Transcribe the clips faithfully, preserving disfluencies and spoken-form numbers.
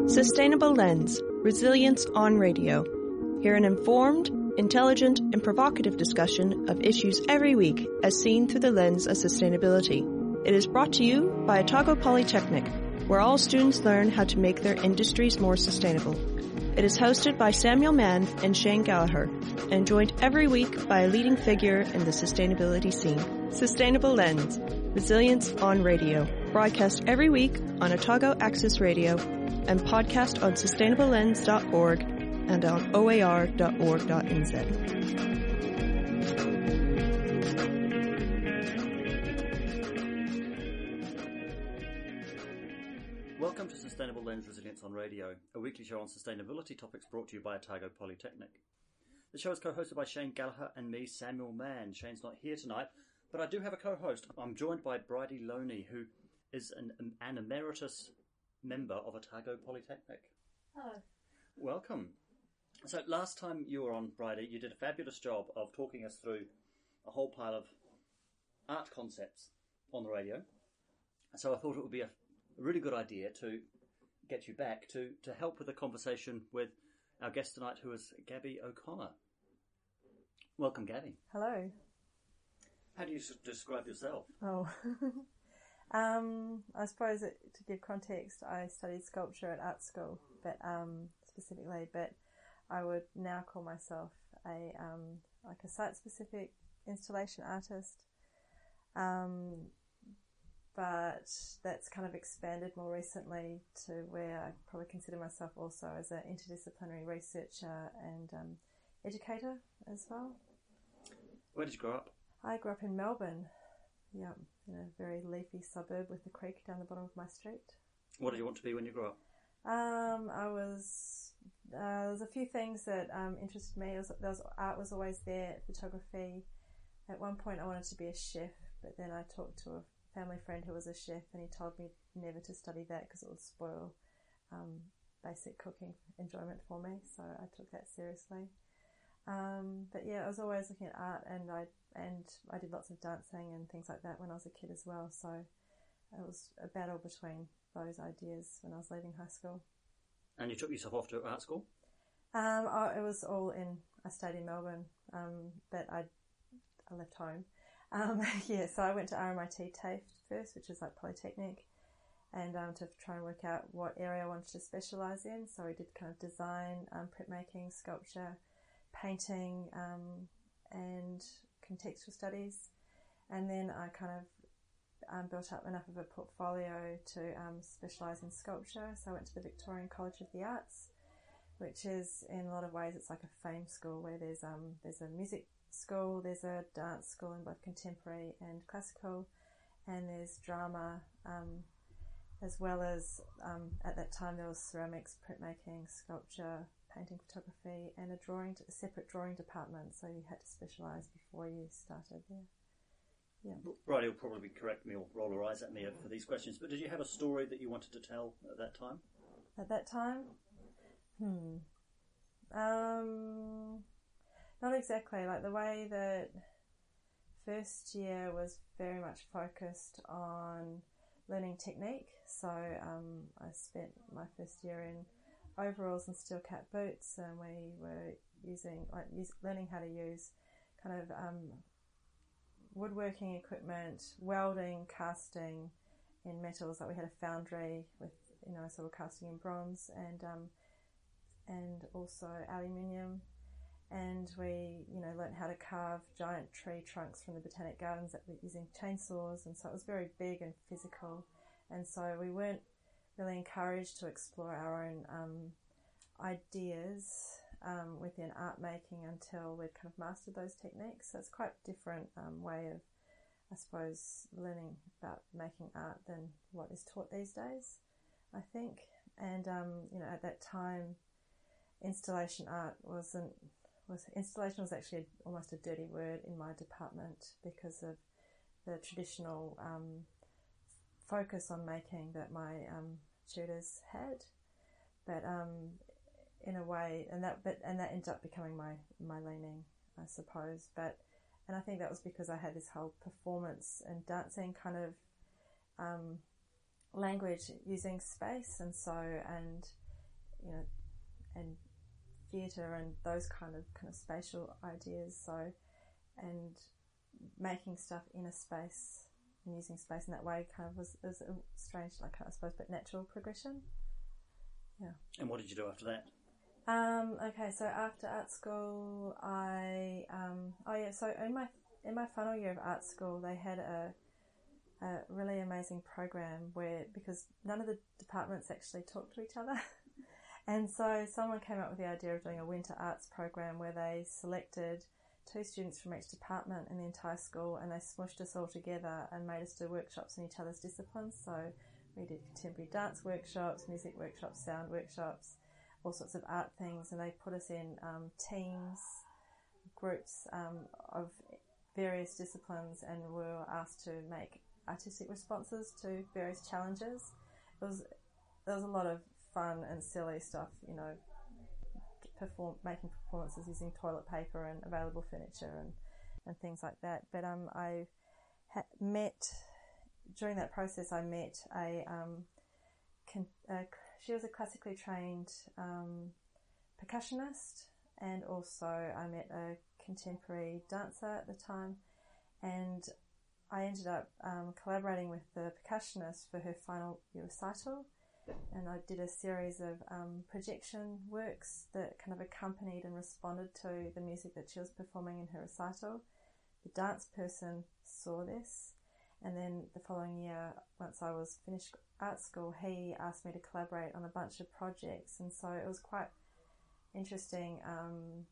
Sustainable Lens, Resilience on Radio. Hear an informed, intelligent and provocative discussion of issues every week as seen through the lens of sustainability. It is brought to you by Otago Polytechnic, where all students learn how to make their industries more sustainable. It is hosted by Samuel Mann and Shane Gallagher, and joined every week by a leading figure in the sustainability scene. Sustainable Lens, Resilience on Radio. Broadcast every week on Otago Access Radio and podcast on sustainable lens dot org and on o a r dot org dot n z. Welcome to Sustainable Lens Resilience on Radio, a weekly show on sustainability topics brought to you by Otago Polytechnic. The show is co-hosted by Shane Gallagher and me, Samuel Mann. Shane's not here tonight, but I do have a co-host. I'm joined by Bridie Loney, who is an, an emeritus member of Otago Polytechnic. Hello. Welcome. So last time you were on, Bridie, you did a fabulous job of talking us through a whole pile of art concepts on the radio. So I thought it would be a really good idea to get you back to, to help with the conversation with our guest tonight, who is Gabby O'Connor. Welcome, Gabby. Hello. How do you describe yourself? Oh, um, I suppose it, to give context, I studied sculpture at art school, but um, specifically, but I would now call myself a um, like a site-specific installation artist. Um, but that's kind of expanded more recently to where I probably consider myself also as an interdisciplinary researcher and um, educator as well. Where did you grow up? I grew up in Melbourne, yeah, in a very leafy suburb with the creek down the bottom of my street. What did you want to be when you grew up? Um, I was, uh, there was a few things that um, interested me. It was, there was, art was always there, photography. At one point I wanted to be a chef, but then I talked to a family friend who was a chef and he told me never to study that because it would spoil um, basic cooking enjoyment for me, so I took that seriously. Um, but yeah, I was always looking at art, and I and I did lots of dancing and things like that when I was a kid as well, so it was a battle between those ideas when I was leaving high school. And you took yourself off to art school? Um, oh, it was all in, I stayed in Melbourne, um, but I, I left home. Um, yeah, so I went to R M I T TAFE first, which is like Polytechnic, and um, to try and work out what area I wanted to specialise in. So we did kind of design, um, printmaking, sculpture, painting, um, and contextual studies. And then I kind of um, built up enough of a portfolio to um, specialise in sculpture. So I went to the Victorian College of the Arts, which is, in a lot of ways, it's like a fame school where there's um there's a music school, there's a dance school in both contemporary and classical, and there's drama, um, as well as um, at that time there was ceramics, printmaking, sculpture, painting, photography, and a drawing, a separate drawing department. So you had to specialise before you started there. Yeah. Bridie will probably correct me or roll her eyes at me for these questions, but did you have a story that you wanted to tell at that time? At that time, hmm, um. Not exactly. Like the way that first year was very much focused on learning technique. So um, I spent my first year in overalls and steel cap boots, and we were using, like, use, learning how to use kind of um, woodworking equipment, welding, casting in metals. Like we had a foundry with, you know, so we're casting in bronze and um, and also aluminium. And we, you know, learnt how to carve giant tree trunks from the Botanic Gardens that were using chainsaws, and so it was very big and physical. And so we weren't really encouraged to explore our own um, ideas um, within art making until we'd kind of mastered those techniques. So it's quite a different um, way of, I suppose, learning about making art than what is taught these days, I think. And, um, you know, at that time, installation art wasn't, was installation was actually almost a dirty word in my department because of the traditional um, focus on making that my um, tutors had. But um, in a way, and that but and that ended up becoming my, my leaning, I suppose. But and I think that was because I had this whole performance and dancing kind of um, language using space, and so and you know, and theatre and those kind of kind of spatial ideas. So, and making stuff in a space and using space in that way kind of was, was a strange, like I suppose, but natural progression. Yeah. And what did you do after that? Um, okay, so after art school, I um, oh yeah, so in my in my final year of art school, they had a a really amazing program where, because none of the departments actually talk to each other, and so someone came up with the idea of doing a winter arts program where they selected two students from each department in the entire school, and they smushed us all together and made us do workshops in each other's disciplines. So we did contemporary dance workshops, music workshops, sound workshops, all sorts of art things, and they put us in um, teams, groups um, of various disciplines, and we were asked to make artistic responses to various challenges. It was there was a lot of fun and silly stuff, you know, perform making performances using toilet paper and available furniture and, and things like that. But um, I ha- met during that process. I met a, um, con- a she was a classically trained um, percussionist, and also I met a contemporary dancer at the time, and I ended up um, collaborating with the percussionist for her final recital, and I did a series of um, projection works that kind of accompanied and responded to the music that she was performing in her recital. The dance person saw this, and then the following year, once I was finished art school, he asked me to collaborate on a bunch of projects, and so it was quite interesting. Um,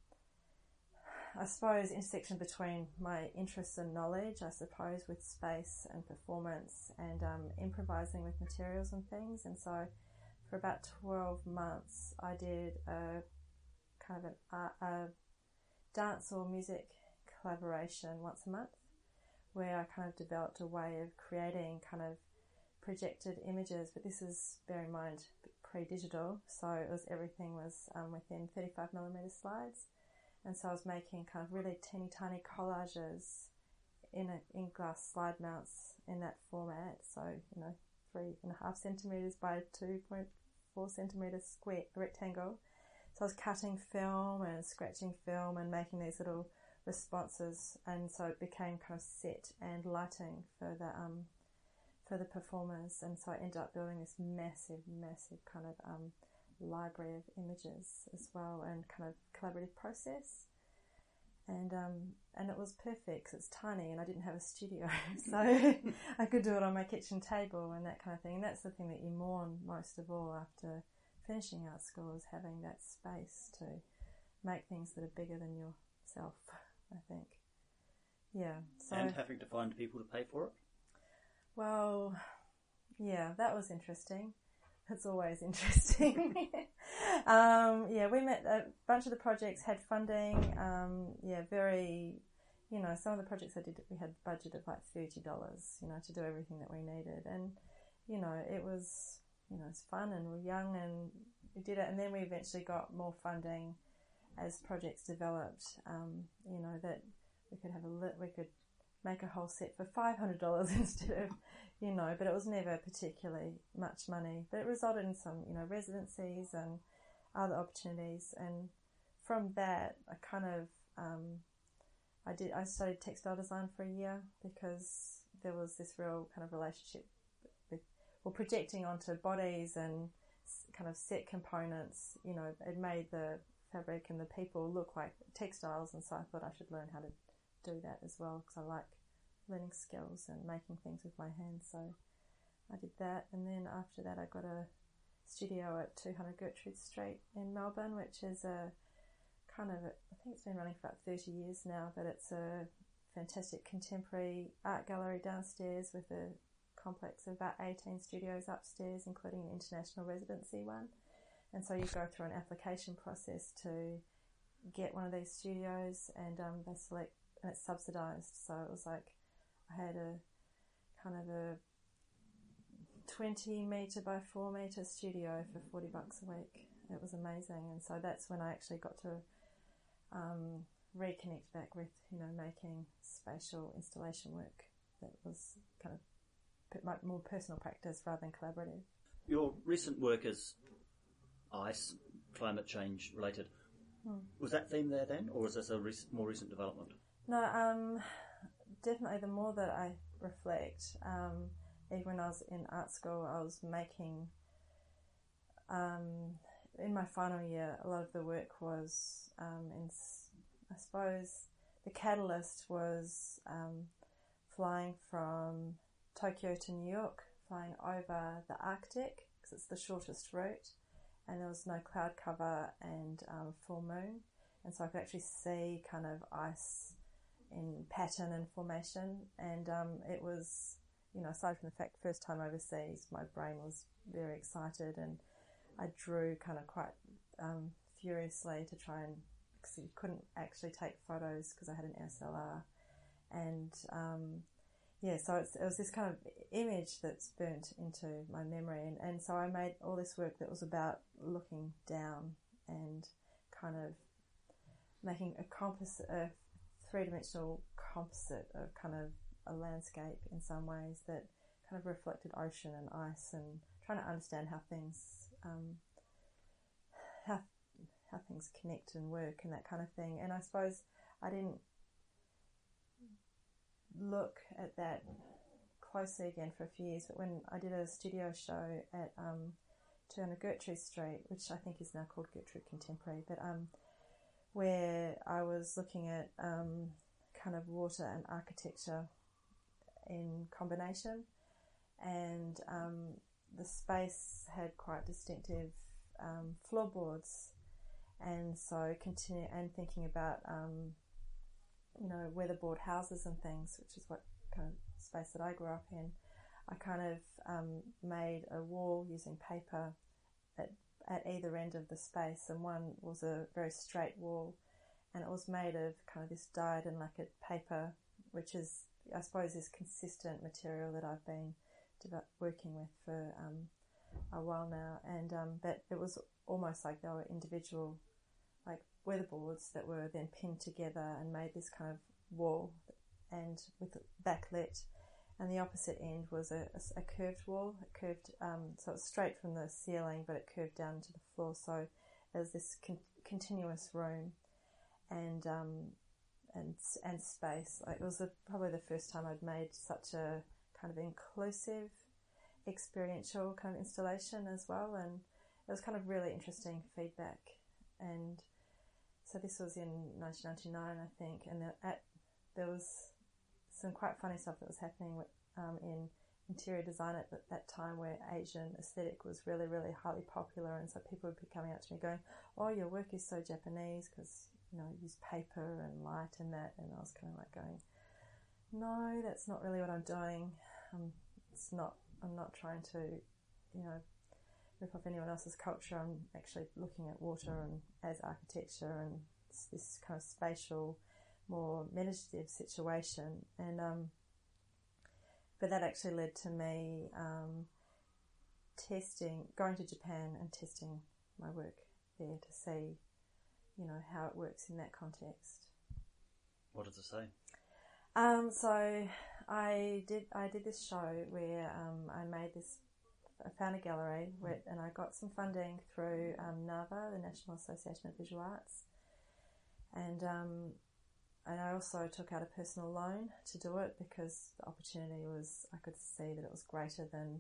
I suppose intersection between my interests and knowledge, I suppose, with space and performance and um, improvising with materials and things. And so for about twelve months I did a kind of an art, a dance or music collaboration once a month, where I kind of developed a way of creating kind of projected images, but this is, bear in mind, pre-digital, so it was everything was um, within thirty-five millimeter slides. And so I was making kind of really teeny tiny collages in a, in glass slide mounts in that format. So, you know, three and a half centimetres by two point four centimetres square rectangle. So I was cutting film and scratching film and making these little responses, and so it became kind of set and lighting for the um for the performers. And so I ended up building this massive, massive kind of um library of images as well, and kind of collaborative process, and um and it was perfect because it's tiny and I didn't have a studio, so I could do it on my kitchen table and that kind of thing. And that's the thing that you mourn most of all after finishing art school, is having that space to make things that are bigger than yourself, I think. Yeah. So, and having to find people to pay for it? Well, yeah, that was interesting. It's always interesting. um, yeah, we met a bunch of the projects had funding. Um, yeah, very, you know, some of the projects I did, we had budget of like thirty dollars, you know, to do everything that we needed. And, you know, it was, you know, it's fun, and we're young and we did it. And then we eventually got more funding as projects developed, um, you know, that we could have a lit, we could make a whole set for five hundred dollars instead of, you know, but it was never particularly much money. But it resulted in some, you know, residencies and other opportunities. And from that, I kind of, um, I did, I studied textile design for a year because there was this real kind of relationship with, well, projecting onto bodies and kind of set components, you know, it made the fabric and the people look like textiles. And so I thought I should learn how to do that as well, because I like learning skills and making things with my hands. So I did that, and then after that I got a studio at two hundred Gertrude Street in Melbourne, which is a kind of a, I think it's been running for about thirty years now, but it's a fantastic contemporary art gallery downstairs with a complex of about eighteen studios upstairs, including an international residency one. And so you go through an application process to get one of these studios, and um, they select, and it's subsidised. So it was like I had a kind of a twenty metre by four metre studio for forty bucks a week. It was amazing. And so that's when I actually got to um, reconnect back with, you know, making spatial installation work that was kind of more personal practice rather than collaborative. Your recent work is ice, climate change related. Hmm. Was that theme there then, or is this a rec- more recent development? No, um, definitely the more that I reflect, um, even when I was in art school, I was making, um, in my final year, a lot of the work was, um, in, I suppose, the catalyst was um, flying from Tokyo to New York, flying over the Arctic, because it's the shortest route, and there was no cloud cover and um, full moon, and so I could actually see kind of ice in pattern and formation, and um, it was, you know, aside from the fact first time overseas, my brain was very excited, and I drew kind of quite um, furiously to try and, because you couldn't actually take photos because I had an S L R, and um, yeah, so it's, it was this kind of image that's burnt into my memory, and, and so I made all this work that was about looking down and kind of making a composite, a three-dimensional composite of kind of a landscape in some ways that kind of reflected ocean and ice, and trying to understand how things um, how how things connect and work and that kind of thing. And I suppose I didn't look at that closely again for a few years, but when I did a studio show at um, two hundred Gertrude Street, which I think is now called Gertrude Contemporary, but um, where I was looking at um, kind of water and architecture in combination, and um, the space had quite distinctive um, floorboards, and so continue and thinking about um, you know, weatherboard houses and things, which is what kind of space that I grew up in. I kind of um, made a wall using paper at, at either end of the space, and one was a very straight wall, and it was made of kind of this dyed and lacquered paper, which is, I suppose, this consistent material that I've been develop, working with for um, a while now. And um, but it was almost like they were individual, like weatherboards that were then pinned together and made this kind of wall, and with it backlit. And the opposite end was a, a, a curved wall. It curved, um, so it was straight from the ceiling, but it curved down to the floor. So there's this con- continuous room and um, and and space. Like, it was the, probably the first time I'd made such a kind of inclusive, experiential kind of installation as well. And it was kind of really interesting feedback. And so this was in nineteen ninety-nine, I think, and there, at, there was some quite funny stuff that was happening with, um, in interior design at that, that time, where Asian aesthetic was really, really highly popular, and so people would be coming up to me going, "Oh, your work is so Japanese because, you know, you use paper and light and that," and I was kind of like going, "No, that's not really what I'm doing. Um, it's not. I'm not trying to, you know, rip off anyone else's culture. I'm actually looking at water and as architecture, and it's this kind of spatial, more meditative situation." And um, but that actually led to me um, testing, going to Japan and testing my work there to see, you know, how it works in that context. What does it say? Um, so I did I did this show where um, I made this. I found a gallery where, and I got some funding through um, NAVA, the National Association of Visual Arts, and um, and I also took out a personal loan to do it because the opportunity was, I could see that it was greater than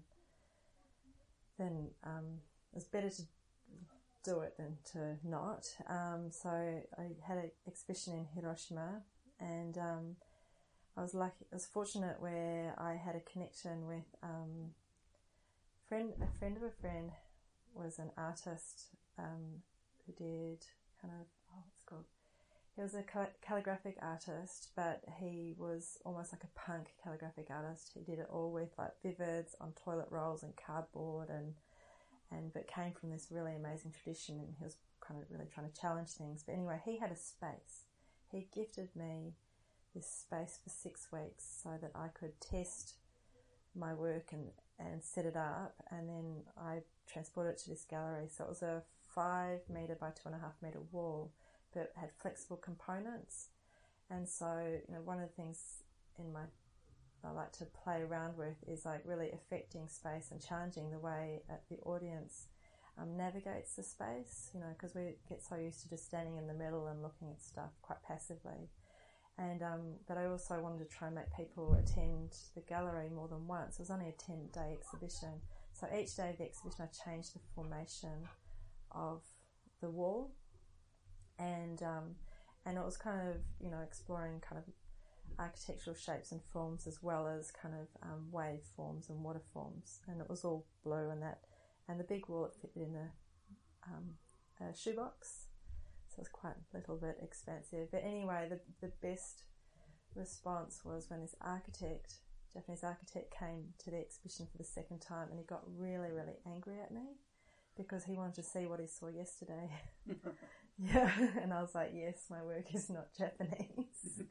than um, it was better to do it than to not. Um, so I had an exhibition in Hiroshima, and um, I was lucky, I was fortunate where I had a connection with. Um, Friend, a friend of a friend was an artist um, who did kind of, oh, what's it called? He was a cal- calligraphic artist, but he was almost like a punk calligraphic artist. He did it all with like vivids on toilet rolls and cardboard, and and but came from this really amazing tradition, and he was kind of really trying to challenge things. But anyway, he had a space. He gifted me this space for six weeks so that I could test my work and and set it up, and then I transported it to this gallery. So it was a five metre by two and a half metre wall, but it had flexible components. And so, you know, one of the things in my I like to play around with is like really affecting space and challenging the way uh, the audience um, navigates the space, you know, because we get so used to just standing in the middle and looking at stuff quite passively. And um, but I also wanted to try and make people attend the gallery more than once. It was only a ten-day exhibition, so each day of the exhibition I changed the formation of the wall, and um, and it was kind of, you know, exploring kind of architectural shapes and forms as well as kind of um, wave forms and water forms, and it was all blue and that, and the big wall, it fitted in a, um, a shoebox, so it was quite a little bit expansive. But anyway, the the best response was when this architect, Japanese architect, came to the exhibition for the second time, and he got really, really angry at me because he wanted to see what he saw yesterday. Yeah, and I was like, yes, my work is not Japanese.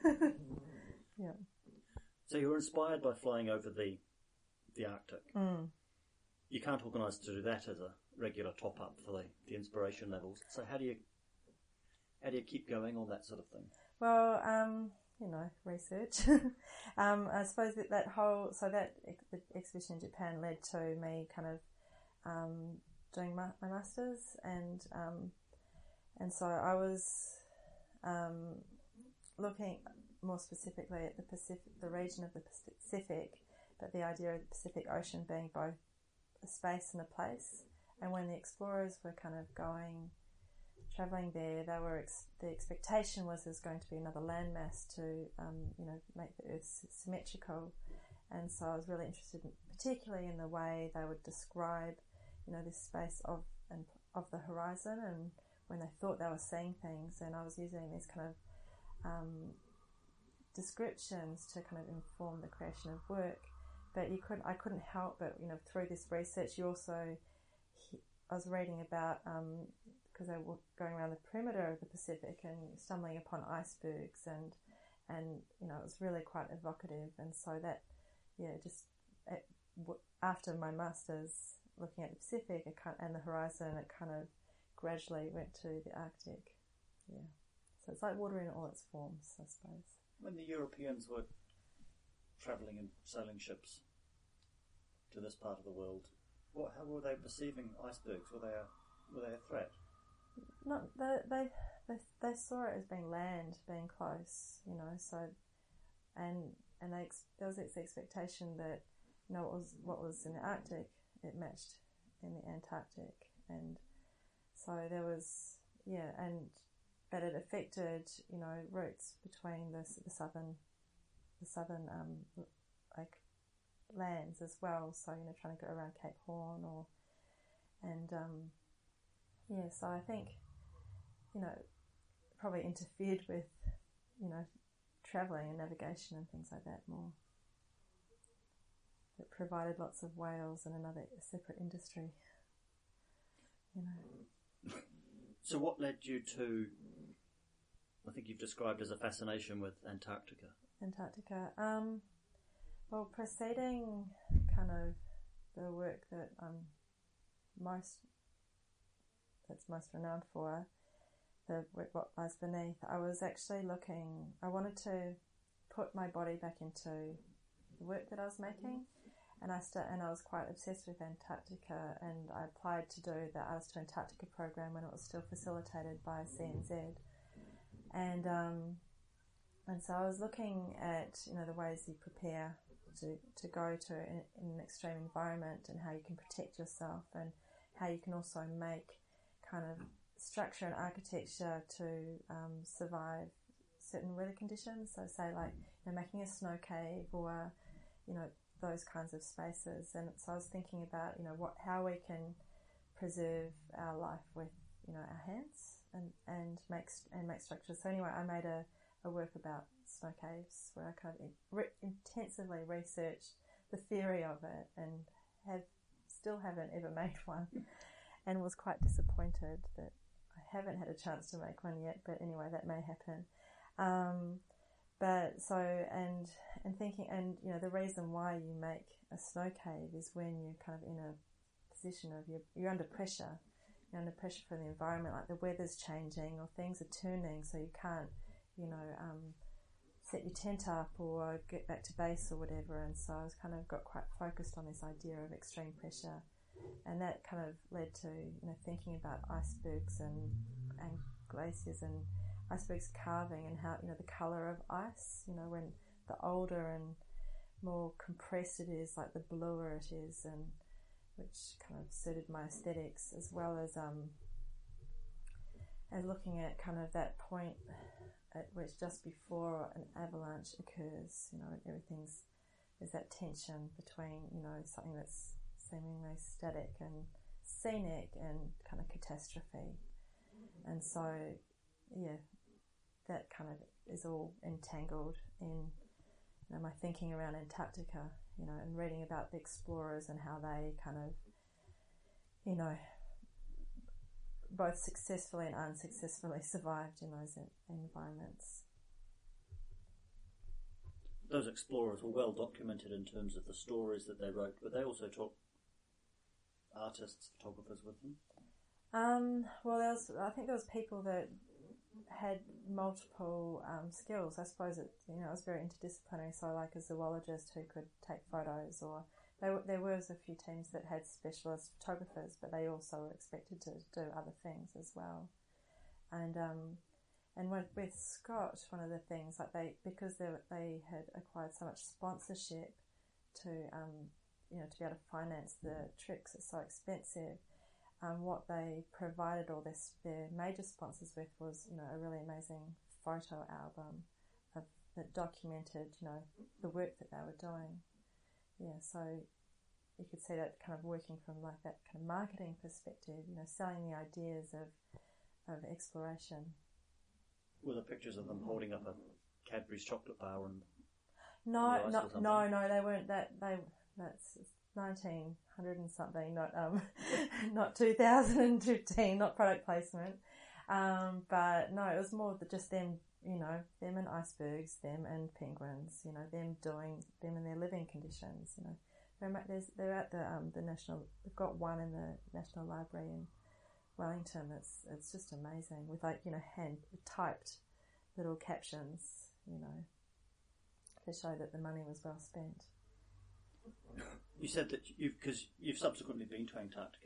Yeah. So you were inspired by flying over the the Arctic. Mm. You can't organise to do that as a regular top up for the, the inspiration levels. So how do you how do you keep going on that sort of thing? Well, um, you know, research. um, I suppose that, that whole so that ex- the exhibition in Japan led to me kind of um, doing my, my masters, and um, and so I was um, looking more specifically at the Pacific, the region of the Pacific, but the idea of the Pacific Ocean being both a space and a place. And when the explorers were kind of going, travelling there, they were ex- the expectation was there's going to be another landmass to, um, you know, make the Earth symmetrical. And so I was really interested, in, particularly in the way they would describe, you know, this space of and of the horizon, and when they thought they were seeing things. And I was using these kind of um, descriptions to kind of inform the creation of work. But you couldn't, I couldn't help but, you know, through this research, you also, I was reading about, um, because I was going around the perimeter of the Pacific and stumbling upon icebergs, and, and, you know, it was really quite evocative. And so that, yeah, just it, w- after my master's looking at the Pacific it kind, and the horizon, it kind of gradually went to the Arctic. Yeah. So it's like water in all its forms, I suppose. When the Europeans were travelling in sailing ships to this part of the world, what, how were they perceiving icebergs? Were they a, were they a threat? Not they, they they they saw it as being land, being close, you know. So, and and they ex- there was this expectation that, you know, what was what was in the Arctic, it matched in the Antarctic, and so there was yeah, and but it affected, you know, routes between the the southern the southern um like lands as well. So, you know, trying to go around Cape Horn or and um yeah. So I think, you know, probably interfered with, you know, travelling and navigation and things like that more. It provided lots of whales and another separate industry, you know. So what led you to, I think you've described as a fascination with Antarctica? Antarctica. Um, well, preceding kind of the work that I'm most, that's most renowned for, the work What Lies Beneath, I was actually looking, I wanted to put my body back into the work that I was making, and I st- and I was quite obsessed with Antarctica, and I applied to do the Artist to Antarctica program when it was still facilitated by C N Z, and um, and so I was looking at, you know, the ways you prepare to, to go to an, in an extreme environment, and how you can protect yourself, and how you can also make kind of structure and architecture to um, survive certain weather conditions. So say like, you know, making a snow cave, or, you know, those kinds of spaces. And so I was thinking about, you know, what how we can preserve our life with, you know, our hands, and, and make and make structures. So anyway, I made a, a work about snow caves where I kind of re- intensively researched the theory of it, and have still haven't ever made one, and was quite disappointed that I haven't had a chance to make one yet. But anyway, that may happen. Um, but so and and thinking, and you know, the reason why you make a snow cave is when you're kind of in a position of you're, you're under pressure. You're under pressure from the environment, like the weather's changing or things are turning, so you can't, you know, um, set your tent up or get back to base or whatever. And so I was kind of got quite focused on this idea of extreme pressure, and that kind of led to, you know, thinking about icebergs and and glaciers and icebergs carving and how, you know, the colour of ice, you know, when the older and more compressed it is, like the bluer it is, and which kind of suited my aesthetics, as well as um as looking at kind of that point at which just before an avalanche occurs, you know, everything's, there's that tension between, you know, something that's seemingly static and scenic and kind of catastrophe. And so, yeah, that kind of is all entangled in, you know, my thinking around Antarctica, you know, and reading about the explorers and how they kind of, you know, both successfully and unsuccessfully survived in those environments. Those explorers were well documented in terms of the stories that they wrote, but they also took artists, photographers with them. Um, well, there was, I think there was people that had multiple um, skills. I suppose it, you know, it was very interdisciplinary. So, like a zoologist who could take photos, or they, there was a few teams that had specialist photographers, but they also were expected to do other things as well. And um, and with, with Scott, one of the things, like they, because they they had acquired so much sponsorship to um, you know, to be able to finance the trips, it's so expensive. Um, what they provided all this, their major sponsors with was, you know, a really amazing photo album of, that documented, you know, the work that they were doing. Yeah, so you could see that kind of working from like that kind of marketing perspective, you know, selling the ideas of of exploration. Were there pictures of them holding up a Cadbury's chocolate bar and no, no, no, no, they weren't. That they that's. nineteen hundred and something, not um, not two thousand fifteen, not product placement. Um, but no, it was more just them, you know, them and icebergs, them and penguins, you know, them doing, them in their living conditions, you know. They're, there's, they're at the um, the national, they've got one in the National Library in Wellington. It's, it's just amazing with, like, you know, hand typed little captions, you know, to show that the money was well spent. You said that you've, because you've subsequently been to Antarctica.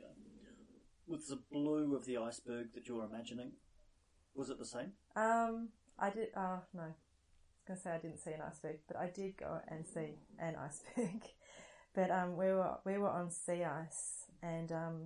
Was the blue of the iceberg that you were imagining, was it the same? Um, I did, uh, no, I was going to say I didn't see an iceberg, but I did go and see an iceberg. But um, we were we were on sea ice, and um,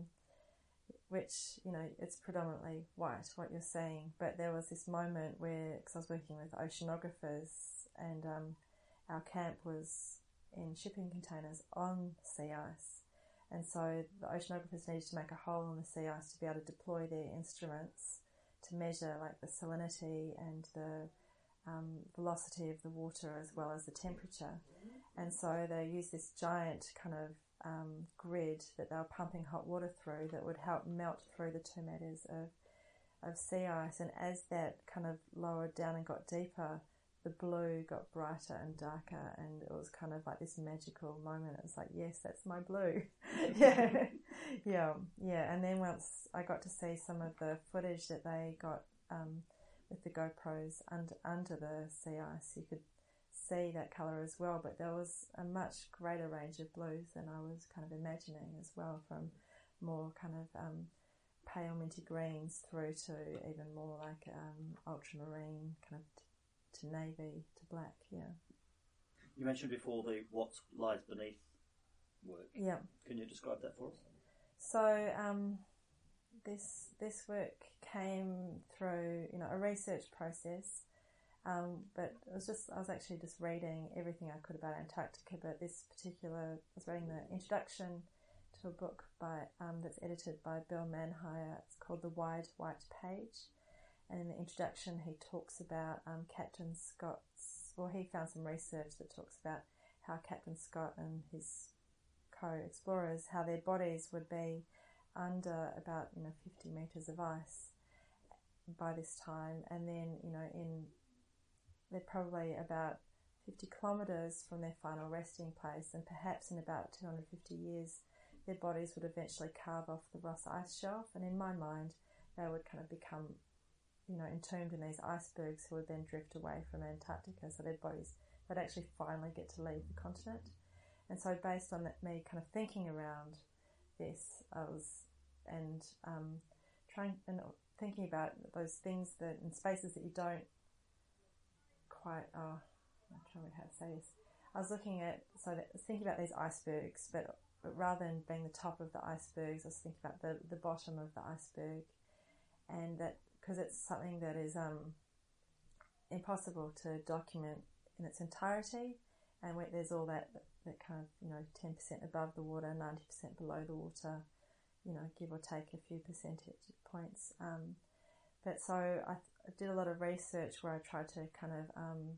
which, you know, it's predominantly white, what you're seeing. But there was this moment where, because I was working with oceanographers, and um, our camp was in shipping containers on sea ice, and so the oceanographers needed to make a hole in the sea ice to be able to deploy their instruments to measure like the salinity and the um, velocity of the water as well as the temperature. And so they used this giant kind of um, grid that they were pumping hot water through that would help melt through the two metres of, of sea ice, and as that kind of lowered down and got deeper, the blue got brighter and darker, and it was kind of like this magical moment. It was like, yes, that's my blue. yeah, yeah, yeah. And then once I got to see some of the footage that they got um, with the GoPros under, under the sea ice, you could see that colour as well, but there was a much greater range of blues than I was kind of imagining as well, from more kind of um, pale minty greens through to even more like um, ultramarine kind of to navy, to black, yeah. You mentioned before the what lies beneath work. Yeah. Can you describe that for us? So um, this this work came through, you know, a research process, um, but it was just, I was actually just reading everything I could about Antarctica, but this particular, I was reading the introduction to a book by um, that's edited by Bill Manhire. It's called The Wide White Page. And in the introduction, he talks about um, Captain Scott's, well, he found some research that talks about how Captain Scott and his co-explorers, how their bodies would be under about, you know, fifty metres of ice by this time. And then, you know, in, they're probably about fifty kilometres from their final resting place, and perhaps in about two hundred fifty years, their bodies would eventually carve off the Ross Ice Shelf. And in my mind, they would kind of become, you know, entombed in these icebergs who would then drift away from Antarctica, so their bodies would actually finally get to leave the continent. And so based on that, me kind of thinking around this. I was and um, trying and thinking about those things that in spaces that you don't quite. Oh, I'm trying to remember how to say this. I was looking at so that, thinking about these icebergs, but, but rather than being the top of the icebergs, I was thinking about the the bottom of the iceberg, and that because it's something that is um, impossible to document in its entirety, and where there's all that, that that kind of, you know, ten percent above the water, ninety percent below the water, you know, give or take a few percentage points. Um, but so I, th- I did a lot of research where I tried to kind of um,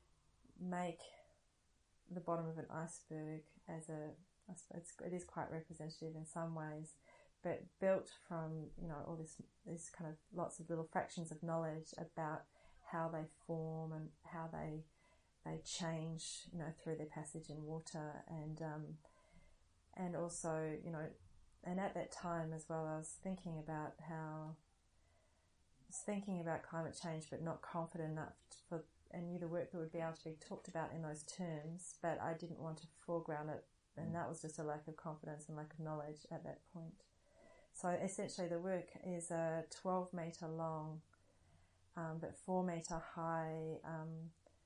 make the bottom of an iceberg as a, I suppose it is quite representative in some ways, but built from, you know, all this, this kind of lots of little fractions of knowledge about how they form and how they they change, you know, through their passage in water, and um, and also, you know, and at that time as well, I was thinking about how I was thinking about climate change, but not confident enough for and knew the work that would be able to be talked about in those terms, but I didn't want to foreground it, and that was just a lack of confidence and lack of knowledge at that point. So essentially, the work is a twelve metre long, um, but four metre high. Um,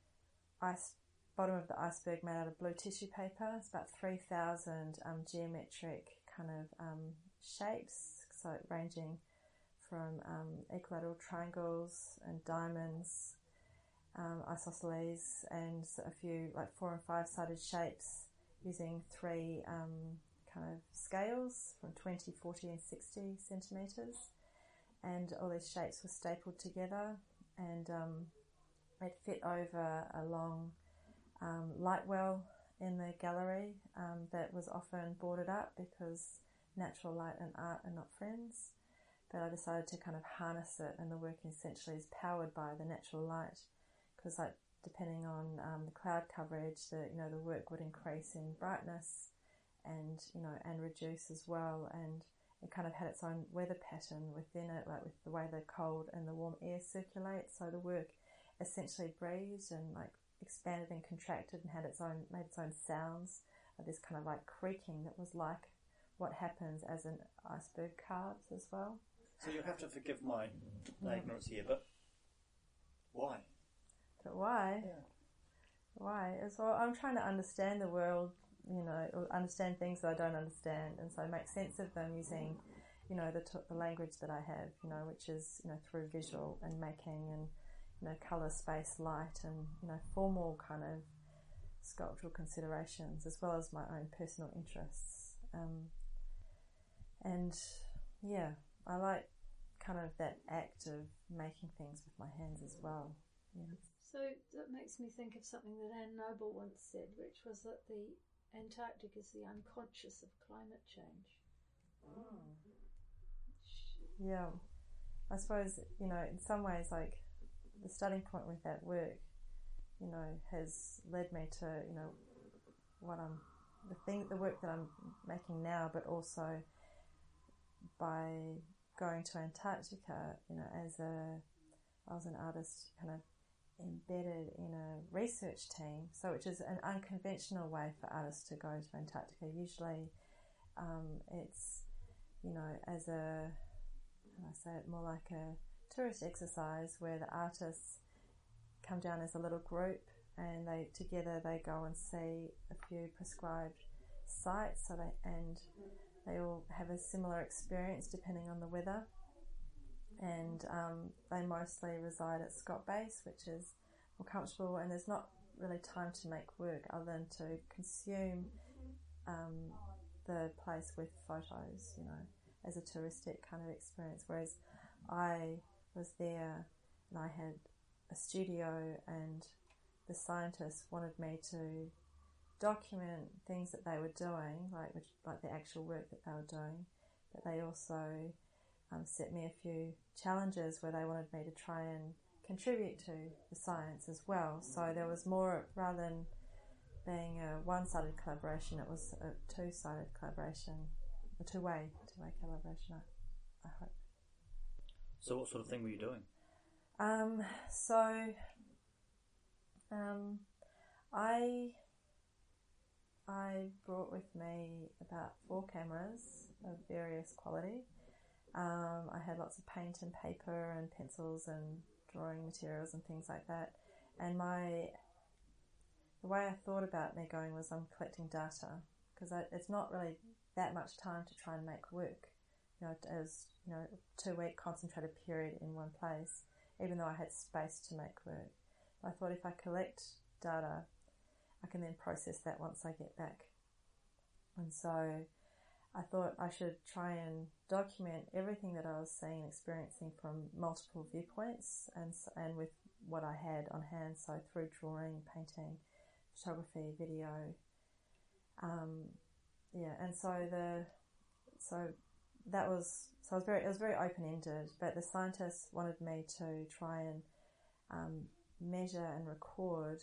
Ice bottom of the iceberg made out of blue tissue paper. It's about three thousand um, geometric kind of um, shapes, so ranging from um, equilateral triangles and diamonds, um, isosceles, and a few like four and five sided shapes using three um, kind of scales from twenty, forty, and sixty centimetres. And all these shapes were stapled together, and um, it fit over a long um, light well in the gallery um, that was often boarded up because natural light and art are not friends. But I decided to kind of harness it, and the work essentially is powered by the natural light, because like depending on um, the cloud coverage, the you know the work would increase in brightness and you know and reduce as well, and it kind of had its own weather pattern within it, like with the way the cold and the warm air circulate. So the work essentially breathed and like expanded and contracted and had its own made its own sounds of this kind of like creaking that was like what happens as an iceberg calves as well. So you'll have to forgive my my ignorance here, but why? But why? Yeah. Why? As well, I'm trying to understand the world, you know, or understand things that I don't understand, and so make sense of them using, you know, the t- the language that I have, you know, which is, you know, through visual and making and, you know, colour, space, light, and, you know, formal kind of sculptural considerations, as well as my own personal interests. Um, and, yeah, I like kind of that act of making things with my hands as well. Yeah. So that makes me think of something that Anne Noble once said, which was that the Antarctic is the unconscious of climate change. Oh. Yeah. I suppose, you know, in some ways, like, the starting point with that work, you know, has led me to, you know, what I'm, the thing, the work that I'm making now, but also by going to Antarctica, you know, as a, I was an artist kind of embedded in a research team, so which is an unconventional way for artists to go to Antarctica. Usually, um, it's, you know, as a, how do I say it, more like a tourist exercise where the artists come down as a little group and they together they go and see a few prescribed sites, so they and they all have a similar experience depending on the weather. And um, they mostly reside at Scott Base, which is more comfortable, and there's not really time to make work other than to consume um, the place with photos, you know, as a touristic kind of experience. Whereas I was there and I had a studio, and the scientists wanted me to document things that they were doing, like which, like the actual work that they were doing, but they also Um, set me a few challenges where they wanted me to try and contribute to the science as well. So there was more, rather than being a one-sided collaboration, it was a two-sided collaboration, a two-way, two-way collaboration, I, I hope. So what sort of thing were you doing? Um, so um, I I brought with me about four cameras of various quality. Um, I had lots of paint and paper and pencils and drawing materials and things like that. And my the way I thought about me going was I'm collecting data, because it's not really that much time to try and make work. You know, as you know, two week concentrated period in one place, even though I had space to make work. I thought if I collect data, I can then process that once I get back. And so I thought I should try and document everything that I was seeing and experiencing from multiple viewpoints and and with what I had on hand, so through drawing, painting, photography, video. Um, yeah, and so the so that was so it was very it was very open ended. But the scientists wanted me to try and um, measure and record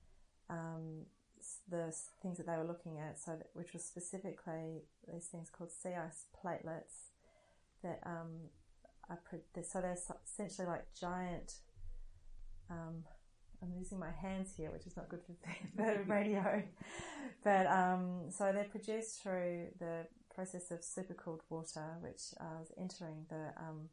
um, the things that they were looking at. So that, which was specifically these things called sea ice platelets that um, are pre- so they're essentially like giant. Um, I'm using my hands here, which is not good for radio. But um, so they're produced through the process of supercooled water, which uh, is entering the um,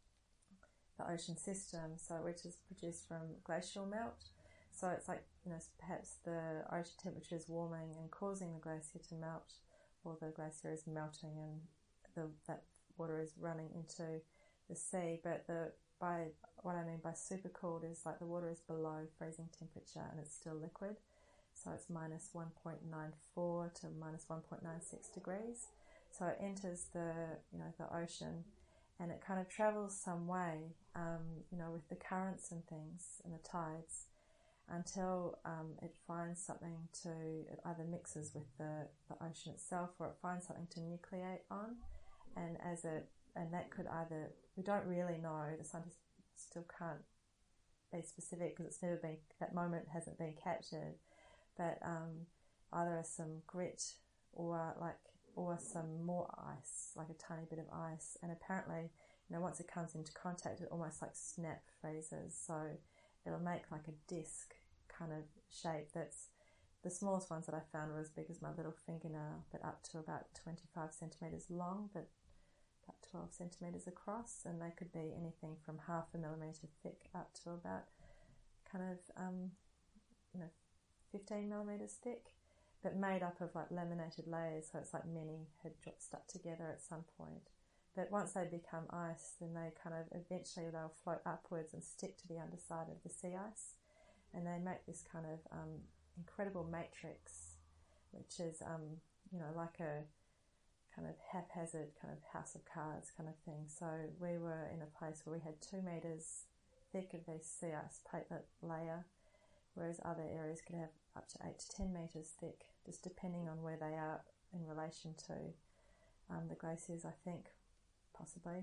the ocean system. So which is produced from glacial melt. So it's like, you know, perhaps the ocean temperature is warming and causing the glacier to melt, or the glacier is melting and the that water is running into the sea. But the by what I mean by supercooled is like the water is below freezing temperature and it's still liquid. So it's minus one point nine four to minus one point nine six degrees. So it enters the, you know, the ocean, and it kind of travels some way, um, you know, with the currents and things and the tides, until um, it finds something to, it either mixes with the, the ocean itself, or it finds something to nucleate on. And as it, and that could either, we don't really know, the scientists still can't be specific because it's never been, that moment hasn't been captured, but um, either some grit or like, or some more ice, like a tiny bit of ice. And apparently, you know, once it comes into contact, it almost like snap freezes. So it'll make like a disc kind of shape. That's the smallest ones that I found were as big as my little fingernail, but up to about twenty-five centimetres long, but about twelve centimetres across. And they could be anything from half a millimetre thick up to about kind of, um, you know, fifteen millimetres thick, but made up of like laminated layers. So it's like many had stuck together at some point. But once they become ice, then they kind of eventually they'll float upwards and stick to the underside of the sea ice, and they make this kind of um, incredible matrix, which is um, you know, like a kind of haphazard kind of house of cards kind of thing. So we were in a place where we had two meters thick of this sea ice platelet layer, whereas other areas could have up to eight to ten meters thick, just depending on where they are in relation to um, the glaciers, I think. Possibly.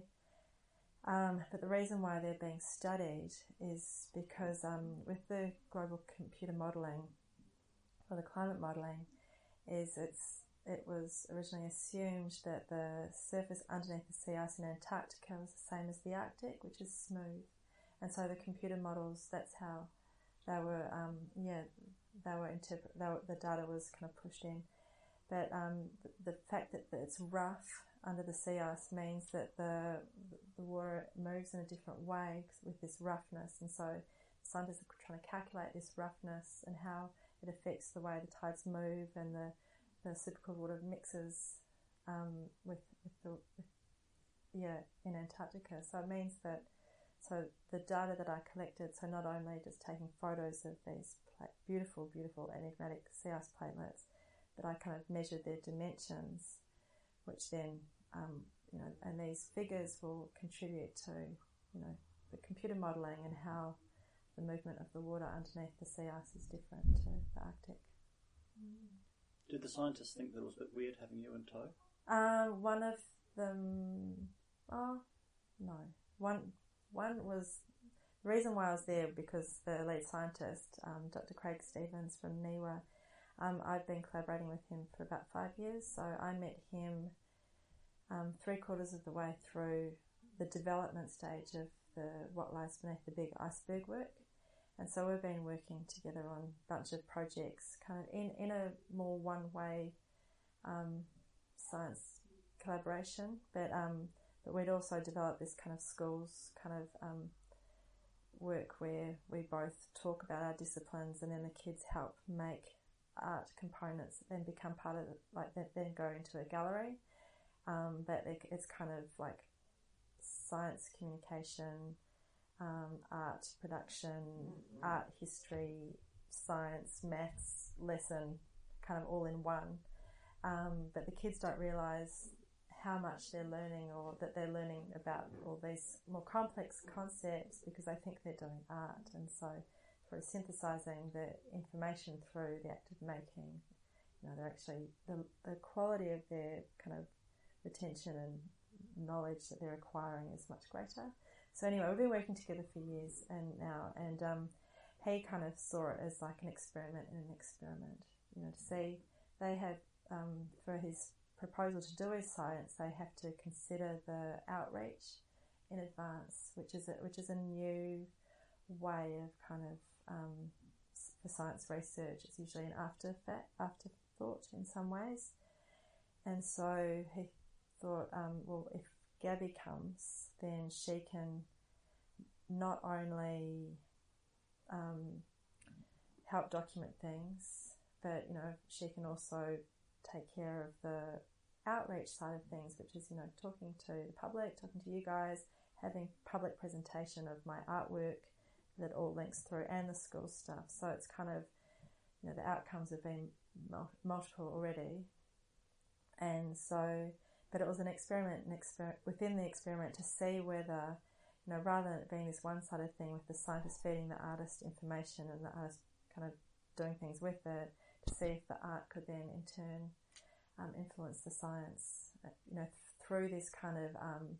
Um, but the reason why they're being studied is because um, with the global computer modelling, or the climate modelling, is it's it was originally assumed that the surface underneath the sea ice in Antarctica was the same as the Arctic, which is smooth. And so the computer models, that's how they were, um, yeah, they were interpret. They were, the data was kind of pushed in. But um, the, the fact that, that it's rough under the sea ice means that the the water moves in a different way with this roughness, and so scientists are trying to calculate this roughness and how it affects the way the tides move and the, the supercooled water mixes um, with with the with, yeah in Antarctica. So it means that so the data that I collected, so not only just taking photos of these pla- beautiful, beautiful enigmatic sea ice platelets, but I kind of measured their dimensions, which then, um, you know, and these figures will contribute to, you know, the computer modelling and how the movement of the water underneath the sea ice is different to the Arctic. Did the scientists think that it was a bit weird having you in tow? Uh, one of them, oh, no. One one was, the reason why I was there because the lead scientist, um, Doctor Craig Stevens from NIWA, um, I've been collaborating with him for about five years, so I met him um, three quarters of the way through the development stage of the what lies beneath the big iceberg work. And so we've been working together on a bunch of projects, kind of in, in a more one-way um, science collaboration, but um, but we'd also developed this kind of schools kind of um, work where we both talk about our disciplines, and then the kids help make art components that then become part of it, like that then go into a gallery. Um, but it, it's kind of like science communication, um, art production, art history, science, maths lesson, kind of all in one. Um, but the kids don't realise how much they're learning, or that they're learning about all these more complex concepts, because they think they're doing art. And so through synthesising the information through the act of making, you know, they're actually, the, the quality of their kind of retention and knowledge that they're acquiring is much greater. So anyway, we've been working together for years and now, and um, he kind of saw it as like an experiment in an experiment, you know, to see they have, um, for his proposal to do his science, they have to consider the outreach in advance, which is a, which is a new way of kind of um, for science research. It's usually an after fact, afterthought in some ways, and so he thought, um, well, if Gabby comes, then she can not only um, help document things, but you know, she can also take care of the outreach side of things, which is, you know, talking to the public, talking to you guys, having public presentation of my artwork that all links through, and the school stuff. So it's kind of, you know, the outcomes have been multiple already. And so, but it was an experiment, an exper- within the experiment to see whether, you know, rather than it being this one-sided thing with the scientist feeding the artist information and the artist kind of doing things with it, to see if the art could then in turn um, influence the science, you know, th- through this kind of, um,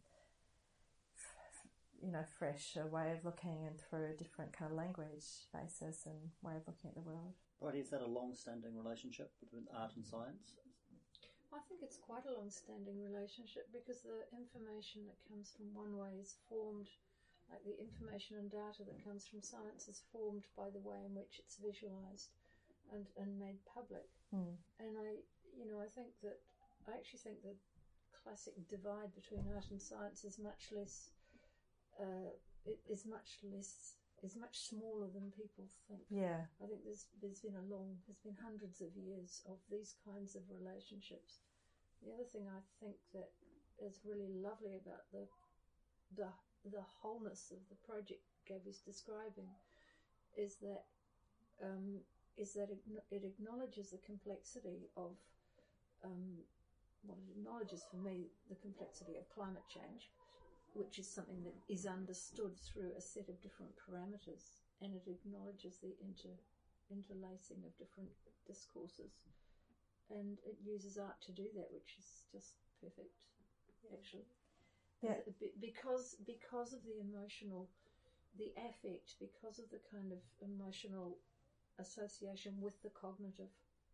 f- you know, fresh uh, way of looking, and through a different kind of language basis and way of looking at the world. Bridie, is that a long-standing relationship between art and science? I think it's quite a long-standing relationship, because the information that comes from one way is formed, like the information and data that comes from science is formed by the way in which it's visualised and, and made public. Mm. And I, you know, I think that, I actually think the classic divide between art and science is much less, uh, it is much less, is much smaller than people think. Yeah. I think there's there's been a long, there's been hundreds of years of these kinds of relationships. The other thing I think that is really lovely about the the the wholeness of the project Gabby's describing is that um, is that it, it acknowledges the complexity of um, well, it acknowledges for me the complexity of climate change, which is something that is understood through a set of different parameters, and it acknowledges the inter, interlacing of different discourses, and it uses art to do that, which is just perfect, actually. Yeah. Because because of the emotional, the affect, because of the kind of emotional association with the cognitive,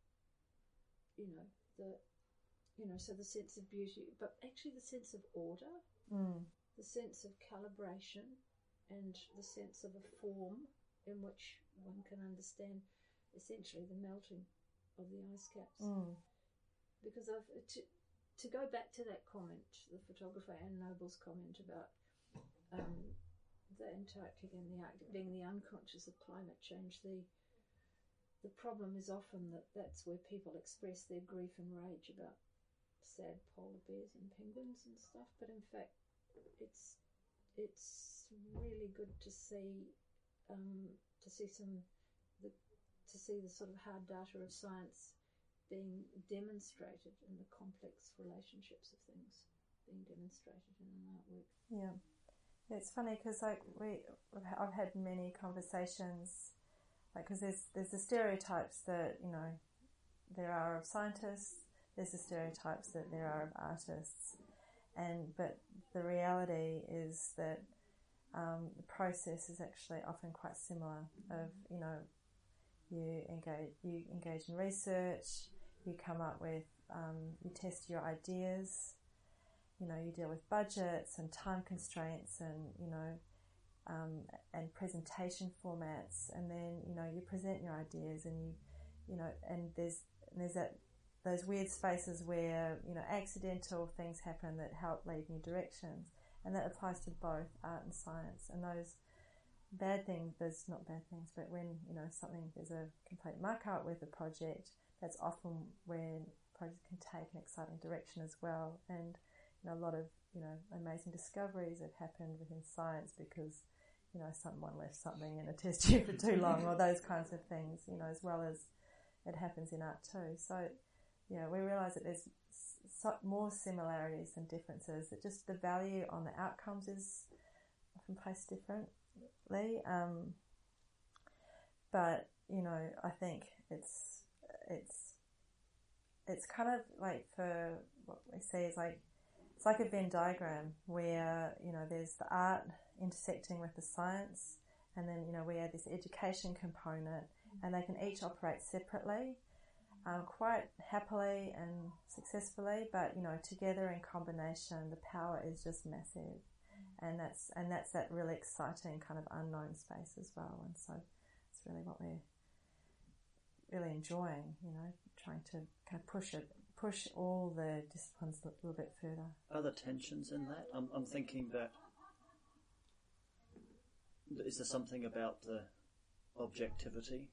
you know, the, you know, so the sense of beauty, but actually the sense of order, Mm. the sense of calibration, and the sense of a form in which one can understand essentially the melting of the ice caps. Mm. Because I've, to, to go back to that comment, the photographer Anne Noble's comment about um, the Antarctic and the Arctic being the unconscious of climate change, the the problem is often that that's where people express their grief and rage about sad polar bears and penguins and stuff. But in fact, it's it's really good to see um, to see some the to see the sort of hard data of science being demonstrated in the complex relationships of things being demonstrated in an artwork. Yeah, it's funny because like we, I've had many conversations, like because there's there's the stereotypes that you know there are of scientists, there's the stereotypes that there are of artists, and but the reality is that um, the process is actually often quite similar. Of you know, you engage you engage in research, you come up with um, you test your ideas. You know, you deal with budgets and time constraints and, you know, um, and presentation formats, and then, you know, you present your ideas and you, you know, and there's, and there's that those weird spaces where, you know, accidental things happen that help lead new directions. And that applies to both art and science. And those bad things, there's not bad things, but when, you know, something, there's a complete muck up with a project, that's often when a project can take an exciting direction as well. And, you know, a lot of, you know, amazing discoveries have happened within science because, you know, someone left something in a test tube for too long, or those kinds of things, you know, as well as it happens in art too. So, yeah, we realise that there's so more similarities than differences, that just the value on the outcomes is often placed differently. Um, but, you know, I think it's, it's, it's kind of like, for what we see is like, it's like a Venn diagram where, you know, there's the art intersecting with the science, and then, you know, we add this education component, and they can each operate separately, um, quite happily and successfully, but, you know, together in combination, the power is just massive. And that's, and that's that really exciting kind of unknown space as well. And so it's really what we're really enjoying, you know, trying to kind of push it, push all the disciplines a little bit further. Are there tensions in that? I'm, I'm thinking that, is there something about the objectivity?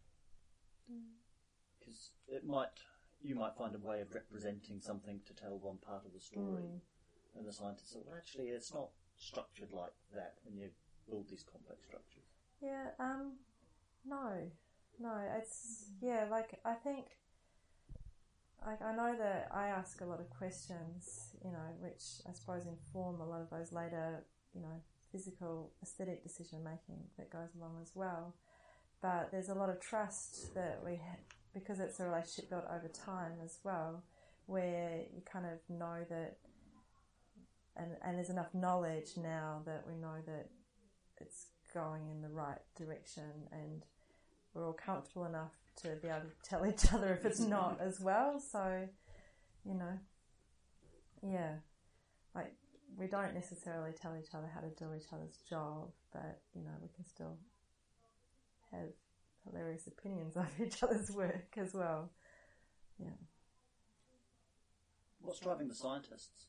Because it might, you might find a way of representing something to tell one part of the story, mm. and the scientists say, well, actually, it's not structured like that when you build these complex structures. Yeah, um, no, no, it's, yeah, like, I think, like, I know that I ask a lot of questions, you know, which I suppose inform a lot of those later, you know, physical, aesthetic decision making that goes along as well. But there's a lot of trust that we have, because it's a relationship built over time as well, where you kind of know that, and, and there's enough knowledge now that we know that it's going in the right direction, and we're all comfortable enough to be able to tell each other if it's not as well. So, you know, yeah, like, we don't necessarily tell each other how to do each other's job, but, you know, we can still have hilarious opinions of each other's work as well. Yeah. What's driving the scientists?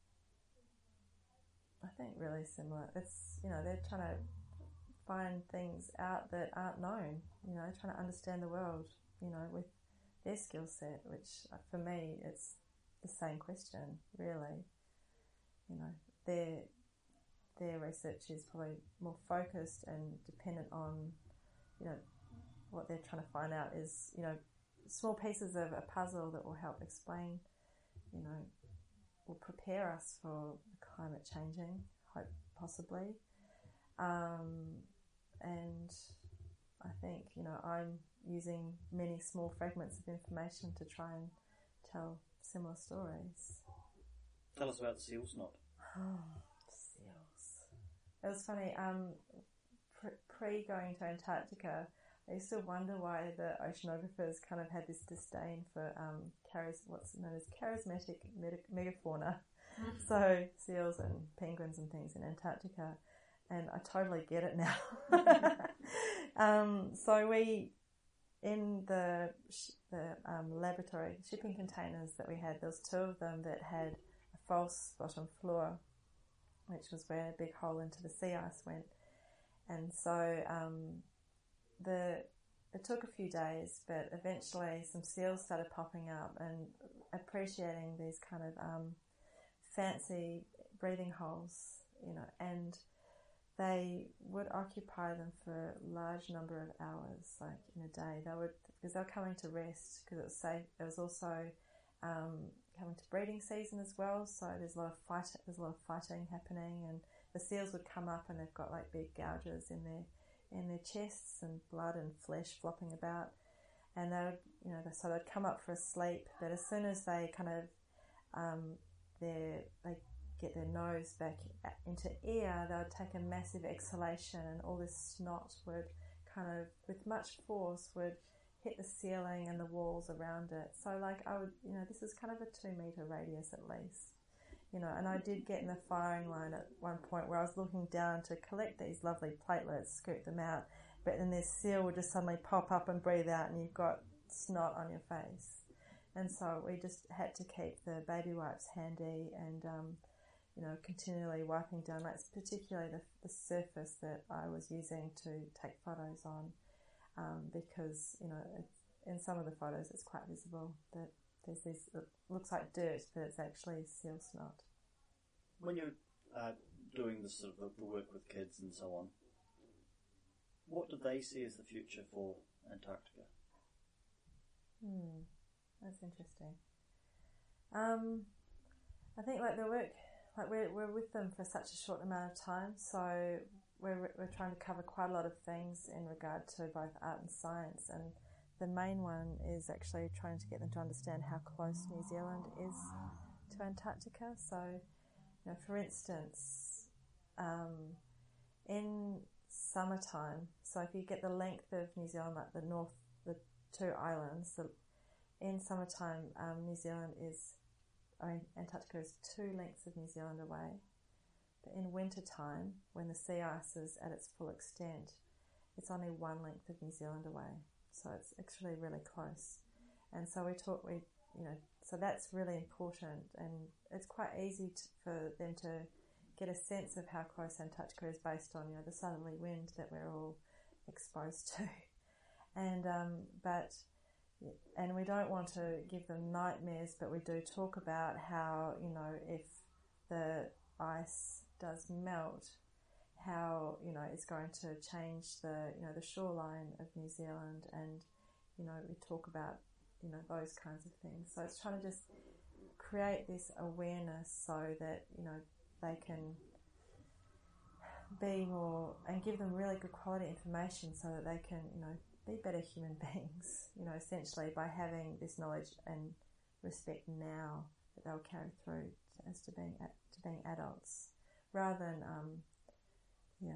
I think really similar. It's, you know, they're trying to find things out that aren't known, you know, trying to understand the world, you know, with their skill set, which for me, it's the same question, really. You know, their, their research is probably more focused and dependent on, you know, what they're trying to find out is, you know, small pieces of a puzzle that will help explain, you know, will prepare us for climate changing, hope possibly. Um, and I think, you know, I'm using many small fragments of information to try and tell similar stories. Tell us about the seal snot. Oh, seals. It was funny, um, pre going to Antarctica, I used to wonder why the oceanographers kind of had this disdain for um, charis what's known as charismatic megafauna. So seals and penguins and things in Antarctica, and I totally get it now. um, so we, in the sh the um, laboratory shipping containers that we had, there was two of them that had a false bottom floor, which was where a big hole into the sea ice went. And so um, the it took a few days, but eventually some seals started popping up and appreciating these kind of um, fancy breathing holes, you know, and they would occupy them for a large number of hours, like in a day. They would, because they were coming to rest, because it was safe. It was also um, coming to breeding season as well, so there's a lot of fight. There's a lot of fighting happening, and the seals would come up and they've got like big gouges in their in their chests and blood and flesh flopping about, and they would, you know, so they'd come up for a sleep. But as soon as they kind of um, their they get their nose back into air, they would take a massive exhalation, and all this snot would kind of, with much force, would hit the ceiling and the walls around it. So like I would, you know, this is kind of a two metre radius at least, you know, and I did get in the firing line at one point where I was looking down to collect these lovely platelets, scoop them out, but then this seal would just suddenly pop up and breathe out, and you've got snot on your face. And so we just had to keep the baby wipes handy and, um, you know, continually wiping down, like particularly the, the surface that I was using to take photos on, um, because, you know, it's, in some of the photos it's quite visible that there's this, it looks like dirt, but it's actually seal snot. When you're uh, doing this sort of the work with kids and so on, what do they see as the future for Antarctica? Hmm, that's interesting. Um, I think like the work, like we're we're with them for such a short amount of time, so we're we're trying to cover quite a lot of things in regard to both art and science, and the main one is actually trying to get them to understand how close New Zealand is to Antarctica. So, you know, for instance, um, in summertime, so if you get the length of New Zealand, like the north, the two islands, the, in summertime, um, New Zealand is, I mean, Antarctica is two lengths of New Zealand away. But in wintertime, when the sea ice is at its full extent, it's only one length of New Zealand away. So it's actually really close. And so we talk, we, you know, so that's really important, and it's quite easy to, for them to get a sense of how close Antarctica is based on, you know, the southerly wind that we're all exposed to. And, um, but, and we don't want to give them nightmares, but we do talk about how, you know, if the ice does melt, how, you know, it's going to change the, you know, the shoreline of New Zealand, and, you know, we talk about, you know, those kinds of things. So it's trying to just create this awareness so that, you know, they can be more, and give them really good quality information so that they can, you know, be better human beings, you know, essentially by having this knowledge and respect now that they'll carry through to, as to being to being adults, rather than, um, yeah.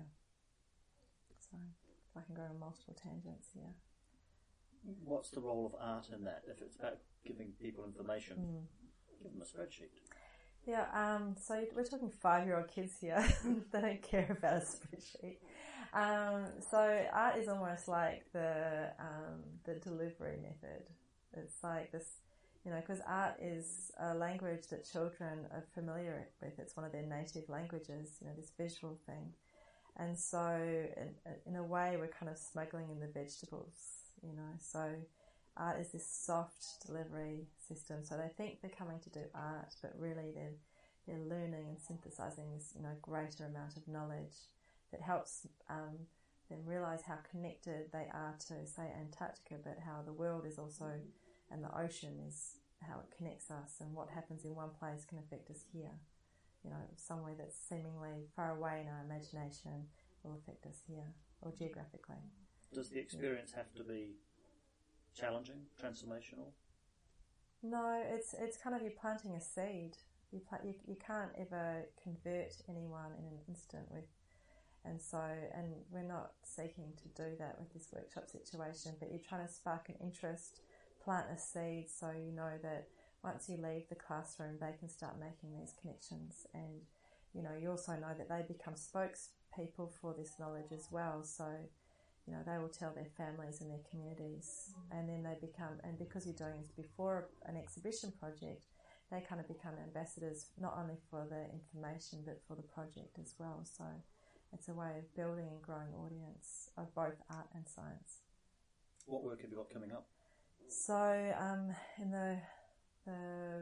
So if I can go on multiple tangents here. What's the role of art in that? If it's about giving people information, mm. give them a spreadsheet. Yeah, um, so we're talking five-year-old kids here. They don't care about a spreadsheet. Um, so art is almost like the um, the delivery method. It's like this, you know, because art is a language that children are familiar with. It's one of their native languages, you know, this visual thing. And so in, in a way we're kind of smuggling in the vegetables, you know. So art is this soft delivery system. So they think they're coming to do art, but really they're they're learning and synthesizing this, you know, greater amount of knowledge that helps um, them realize how connected they are to, say, Antarctica, but how the world is also, and the ocean is how it connects us, and what happens in one place can affect us here. You know, somewhere that's seemingly far away in our imagination will affect us here, or geographically. Does the experience yeah. have to be challenging, transformational? No, it's it's kind of you planting a seed. You, plant, you you can't ever convert anyone in an instant with, and so and we're not seeking to do that with this workshop situation. But you're trying to spark an interest, plant a seed, so you know that once you leave the classroom, they can start making these connections, and you know you also know that they become spokespeople for this knowledge as well. So you know they will tell their families and their communities, and then they become, and because you're doing this before an exhibition project, they kind of become ambassadors not only for the information but for the project as well. So it's a way of building and growing audience of both art and science. What work have you got coming up? So um, in the the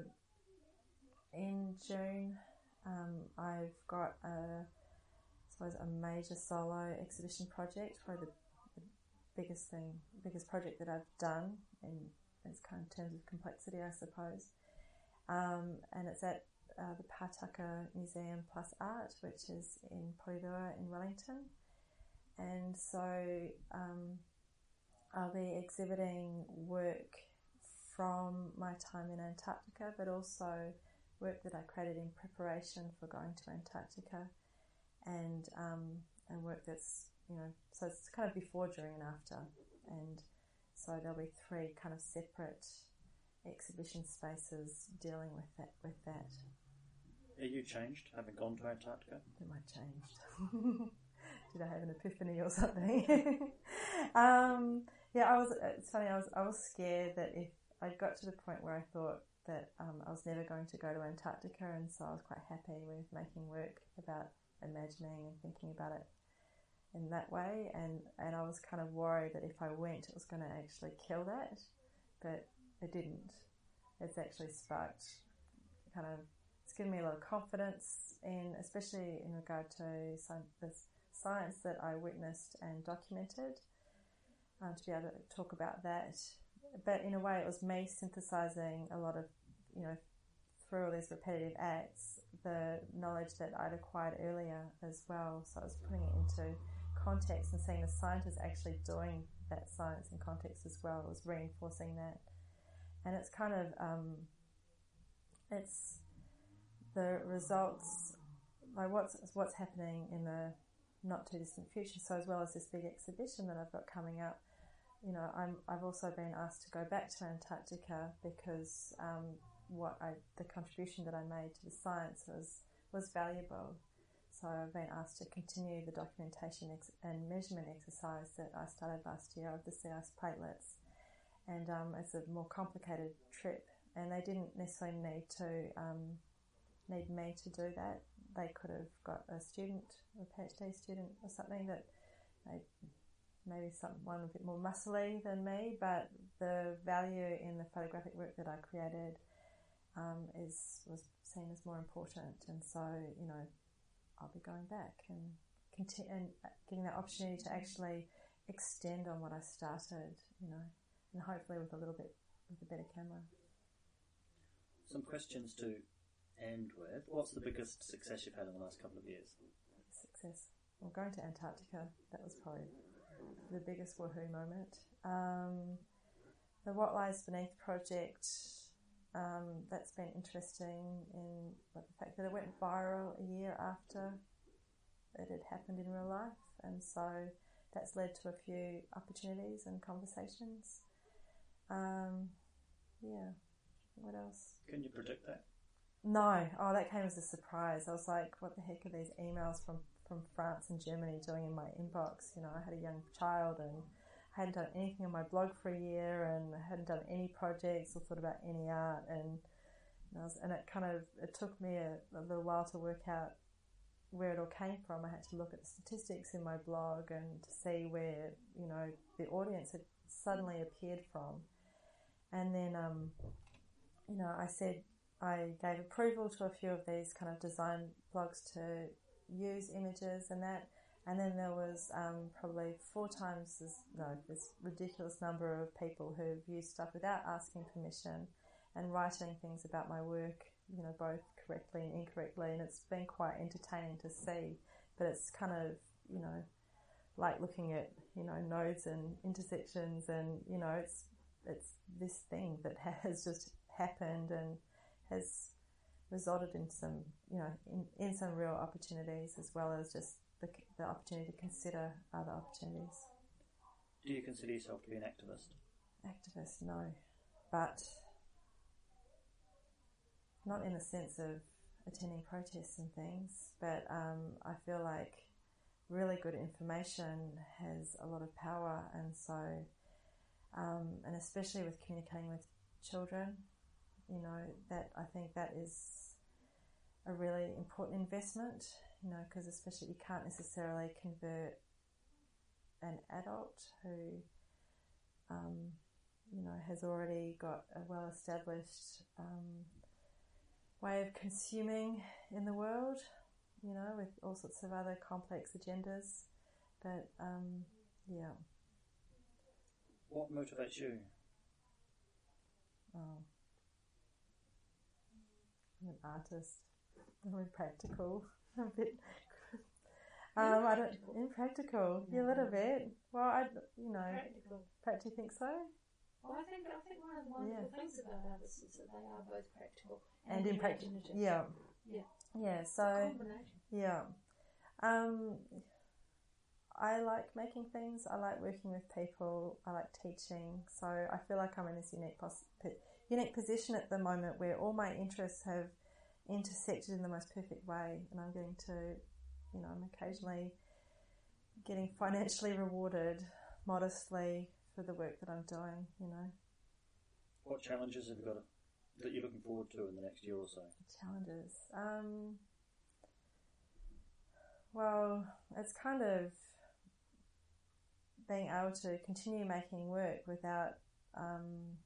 in June, um, I've got a I suppose a major solo exhibition project, probably the, the biggest thing, biggest project that I've done in its kind of terms of complexity, I suppose. Um, and it's at uh, the Pātaka Museum Plus Art, which is in Porirua in Wellington. And so um, I'll be exhibiting work from my time in Antarctica, but also work that I created in preparation for going to Antarctica, and um, and work that's, you know, so it's kind of before, during and after. And so there'll be three kind of separate exhibition spaces dealing with that. With that. Are you changed, having gone to Antarctica? Am I changed? Did I have an epiphany or something? um, yeah, I was. It's funny. I was. I was scared that if I got to the point where I thought that um, I was never going to go to Antarctica, and so I was quite happy with making work about imagining and thinking about it in that way, and, and I was kind of worried that if I went it was going to actually kill that, but it didn't. It's actually sparked kind of, it's given me a lot of confidence in, especially in regard to some, this science that I witnessed and documented, um, to be able to talk about that. But in a way it was me synthesizing a lot of, you know, through all these repetitive acts, the knowledge that I'd acquired earlier as well. So I was putting it into context and seeing the scientists actually doing that science in context as well. It was reinforcing that. And it's kind of, um, it's the results, like what's, what's happening in the not too distant future. So as well as this big exhibition that I've got coming up, you know, I'm, I've also been asked to go back to Antarctica because um, what I, the contribution that I made to the science was, was valuable. So I've been asked to continue the documentation ex- and measurement exercise that I started last year of the sea ice platelets. And um, it's a more complicated trip, and they didn't necessarily need to um, need me to do that. They could have got a student, a PhD student or something that they, maybe someone a bit more muscly than me, but the value in the photographic work that I created um, is was seen as more important, and so, you know, I'll be going back and continue and getting that opportunity to actually extend on what I started, you know, and hopefully with a little bit with a better camera. Some questions to end with. What's the biggest success you've had in the last couple of years? Success. Well, going to Antarctica, that was probably the biggest woohoo moment. Um, the What Lies Beneath project, um, that's been interesting in like, the fact that it went viral a year after it had happened in real life, and so that's led to a few opportunities and conversations. Um, yeah, what else? Can you predict that? No. Oh, that came as a surprise. I was like, what the heck are these emails from, from France and Germany doing in my inbox? You know, I had a young child and I hadn't done anything on my blog for a year, and I hadn't done any projects or thought about any art, and and, I was, and it kind of, it took me a, a little while to work out where it all came from. I had to look at the statistics in my blog and to see where, you know, the audience had suddenly appeared from. And then, um, you know, I said, I gave approval to a few of these kind of design blogs to use images and that. And then there was um, probably four times this, no, this ridiculous number of people who've used stuff without asking permission and writing things about my work, you know, both correctly and incorrectly. And it's been quite entertaining to see. But it's kind of, you know, like looking at, you know, nodes and intersections, and, you know, it's it's this thing that has just happened and has resulted in some, you know, in, in some real opportunities, as well as just the, the opportunity to consider other opportunities. Do you consider yourself to be an activist? Activist, no. But not in the sense of attending protests and things, but um, I feel like really good information has a lot of power, and so Um, and especially with communicating with children, you know, that I think that is a really important investment, you know, because especially you can't necessarily convert an adult who, um, you know, has already got a well-established um, way of consuming in the world, you know, with all sorts of other complex agendas. But, um, yeah. What motivates you? Oh. I'm an artist. I'm impractical. A bit. um, I don't. Impractical. Yeah, a little bit. Well, I, you know. Practical. Do you think so? Well, I think I think one of the wonderful Yeah. things about artists is that they are both practical And, and, impractical. imaginative. Yeah. Yeah. Yeah. It's a So. combination. Yeah. Um. I like making things. I like working with people. I like teaching. So I feel like I'm in this unique pos- unique position at the moment where all my interests have intersected in the most perfect way, and I'm getting to, you know, I'm occasionally getting financially rewarded modestly for the work that I'm doing, you know. What challenges have you got that you're looking forward to in the next year or so? Challenges. Um, well, it's kind of being able to continue making work without, um,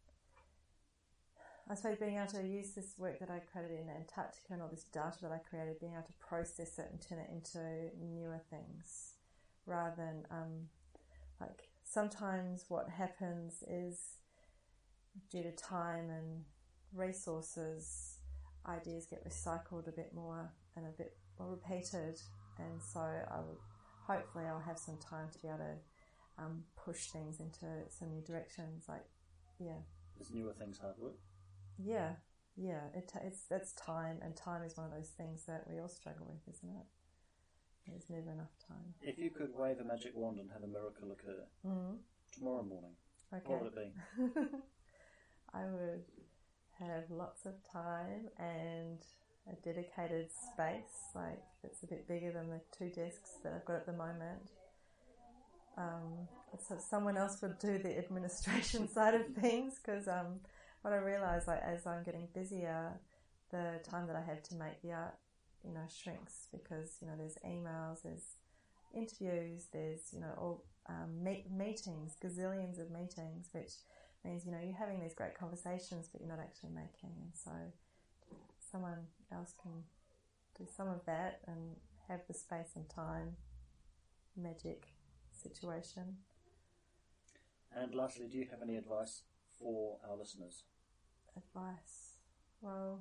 I suppose, being able to use this work that I created in Antarctica and all this data that I created, being able to process it and turn it into newer things, rather than um, like sometimes what happens is due to time and resources, ideas get recycled a bit more and a bit more repeated, and so I would, hopefully I'll have some time to be able to um, push things into some new directions. Like, yeah, Is newer things hard work? yeah, yeah. It ta- it's that's time, and time is one of those things that we all struggle with, isn't it? There's never enough time. If you could wave a magic wand and have a miracle occur Mm-hmm. tomorrow morning, Okay. what would it be? I would have lots of time and a dedicated space, like that's a bit bigger than the two desks that I've got at the moment. Um, so someone else would do the administration side of things, because um, what I realise, like as I'm getting busier, the time that I have to make the art, you know, shrinks, because you know there's emails, there's interviews, there's you know all um, meet- meetings, gazillions of meetings, which means you know you're having these great conversations, but you're not actually making. And so someone else can do some of that and have the space and time magic situation. And lastly, do you have any advice for our listeners? Advice. Well,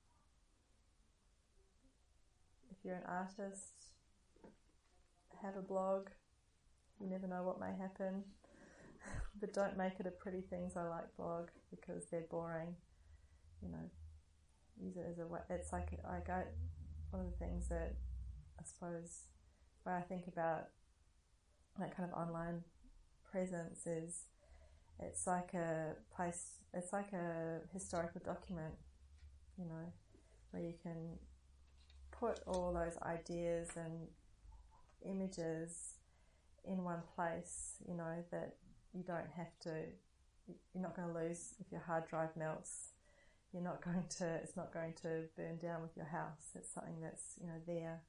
if you're an artist, have a blog. You never know what may happen. But don't make it a pretty things I like blog, because they're boring. You know, use it as a way. It's like I go. One of the things that I suppose when I think about that kind of online presence is, it's like a place. It's like a historical document. You know, where you can put all those ideas and images in one place. You know that. You don't have to, you're not going to lose if your hard drive melts. You're not going to, it's not going to burn down with your house. It's something that's, you know, there.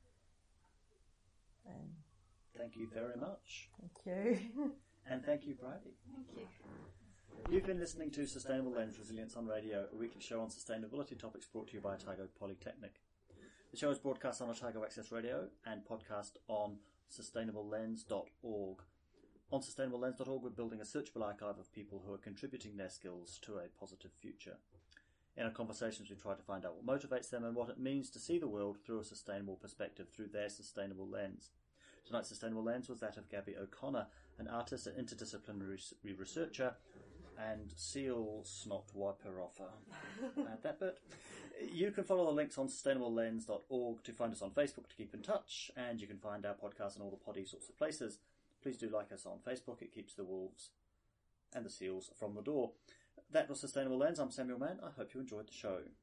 And Thank you very much. thank you. And thank you, Bridie. Thank you. You've been listening to Sustainable Lens Resilience on Radio, a weekly show on sustainability topics brought to you by Otago Polytechnic. The show is broadcast on Otago Access Radio and podcast on sustainable lens dot org. On sustainable lens dot org, we're building a searchable archive of people who are contributing their skills to a positive future. In our conversations, we try to find out what motivates them and what it means to see the world through a sustainable perspective, through their sustainable lens. Tonight's Sustainable Lens was that of Gabby O'Connor, an artist and interdisciplinary researcher and seal snot wiper offer. Add that bit. You can follow the links on sustainable lens dot org to find us on Facebook to keep in touch, and you can find our podcast in all the poddy sorts of places. Please do like us on Facebook. It keeps the wolves and the seals from the door. That was Sustainable Lens. I'm Samuel Mann. I hope you enjoyed the show.